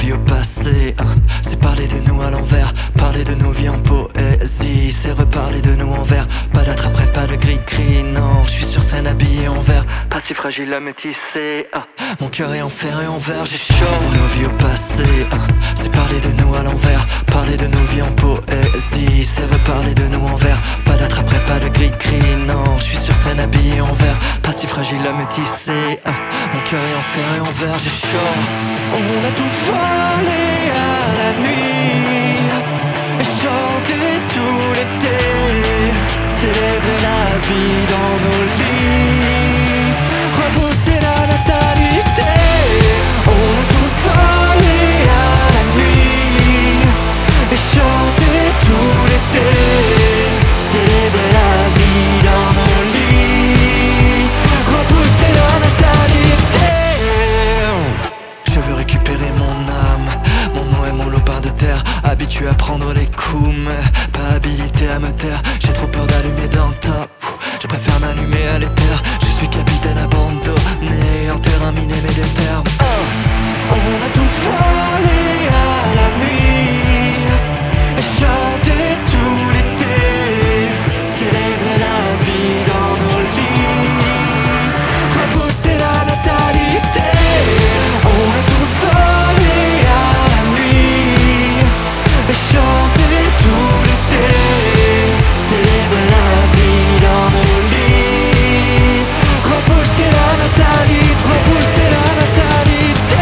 vies au passé, hein. C'est parler de nous à l'envers, parler de nos vies en poésie. C'est reparler de nous en vers, pas d'attrape-rêve, pas de gris-gris. Non, je suis sur scène habillé en vert, pas si fragile à métisser, hein. Mon cœur est en fer et en verre, j'ai chaud. Nos vies au passé, hein. C'est parler de nous à l'envers, parler de nos vies en poésie. C'est reparler de nous en vers, pas d'attrape-rêve, pas de gris-gris. Non, je suis sur scène habillé en vert, pas si fragile à métisser, hein. Mon cœur est en fer et en verre, j'ai chaud. On a tout volé à la nuit et chanté tout l'été, célébrer la vie dans nos lits, rebooster la natalité. On a tout volé à la nuit et chanté tout l'été, célébrer la vie dans nos lits, rebooster la natalité. Je veux récupérer mon âme, mon nom est mon lopin de terre, habitué à prendre les coups mais pas habilité à me taire. J'ai trop peur d'allumer dans le tas, je préfère m'allumer à l'éther. Je suis capitaine abandonné, en terrain miné mais des termes. On a tout volé à la nuit et chanté tout l'été, célébrer la vie dans nos lits, rebooster la natalité. On a tout volé à la nuit et chanté tout l'été, célébrer la vie dans nos lits, rebooster la natalité, rebooster la natalité.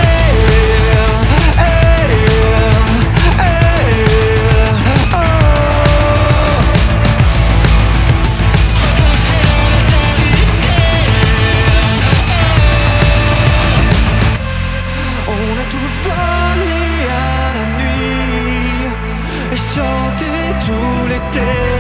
On a tout volé à la nuit et chanté tout l'été,